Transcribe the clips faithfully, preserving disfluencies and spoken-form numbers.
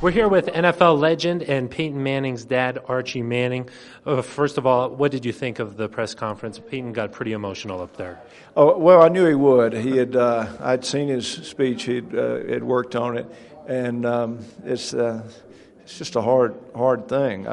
We're here with N F L legend and Peyton Manning's dad, Archie Manning. Uh, first of all, what did you think of the press conference? Peyton got pretty emotional up there. Oh, well, I knew he would. He had. Uh, I'd seen his speech. He'd uh, had worked on it, and um, it's uh, it's just a hard hard thing.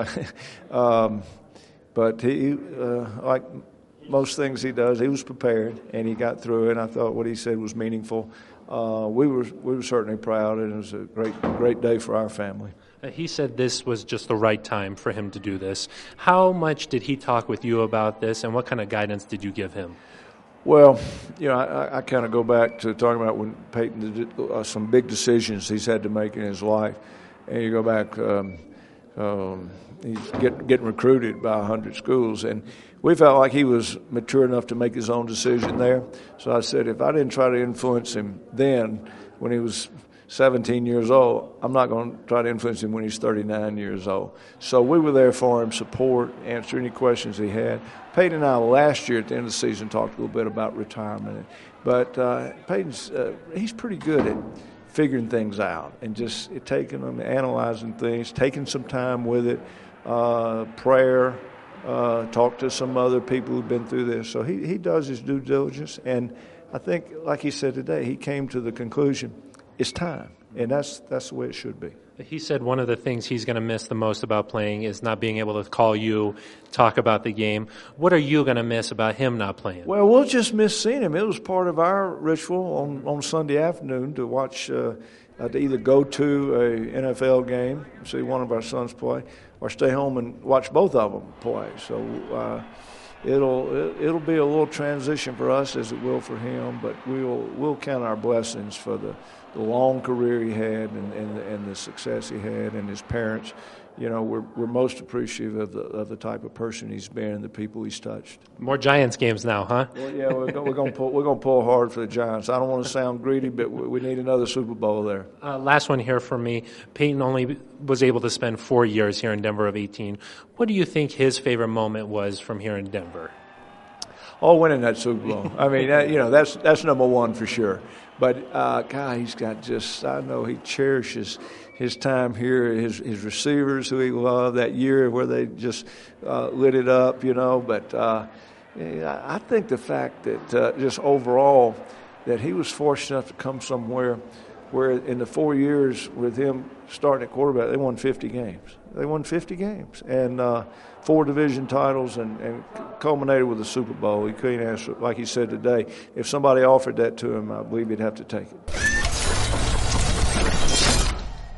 um, but he, uh, like most things he does, he was prepared and he got through it. And I thought what he said was meaningful. Uh, we were we were certainly proud, and it was a great great day for our family. He said this was just the right time for him to do this. How much did he talk with you about this, and what kind of guidance did you give him? Well, you know, I, I kind of go back to talking about when Peyton did uh, some big decisions he's had to make in his life, and you go back. Um, um, he's get, getting recruited by a hundred schools, and we felt like he was mature enough to make his own decision there. So I said, if I didn't try to influence him then, when he was seventeen years old, I'm not going to try to influence him when he's thirty-nine years old. So we were there for him, support, answer any questions he had. Peyton and I last year at the end of the season talked a little bit about retirement. But uh, Peyton's uh, he's pretty good at figuring things out and just taking them, analyzing things, taking some time with it, uh, prayer, uh, talk to some other people who've been through this. So he, he does his due diligence. And I think, like he said today, he came to the conclusion, it's time. And that's that's the way it should be. He said one of the things he's going to miss the most about playing is not being able to call you, talk about the game. What are you going to miss about him not playing? Well, we'll just miss seeing him. It was part of our ritual on, on Sunday afternoon to watch, uh, uh, to either go to a N F L game, see one of our sons play, or stay home and watch both of them play. So uh, it'll it'll be a little transition for us as it will for him, but we'll we'll count our blessings for the. the long career he had and, and, and the success he had, and his parents. You know, we're we're most appreciative of the of the type of person he's been and the people he's touched. More Giants games now, huh? Well, yeah, we're, we're going to pull we're going to pull hard for the Giants. I don't want to sound greedy, but we, we need another Super Bowl there. Uh, last one here for me. Peyton only was able to spend four years here in Denver of eighteen. What do you think his favorite moment was from here in Denver? Oh, winning that Super Bowl. I mean, that, you know, that's that's number one for sure. But, uh, God, he's got just, I know he cherishes his time here, his his receivers who he loved that year where they just uh, lit it up, you know. But uh, I think the fact that uh, just overall that he was fortunate enough to come somewhere where in the four years with him starting at quarterback, they won fifty games. They won fifty games and uh, four division titles and, and culminated with a Super Bowl. He couldn't answer, like he said today, if somebody offered that to him, I believe he'd have to take it.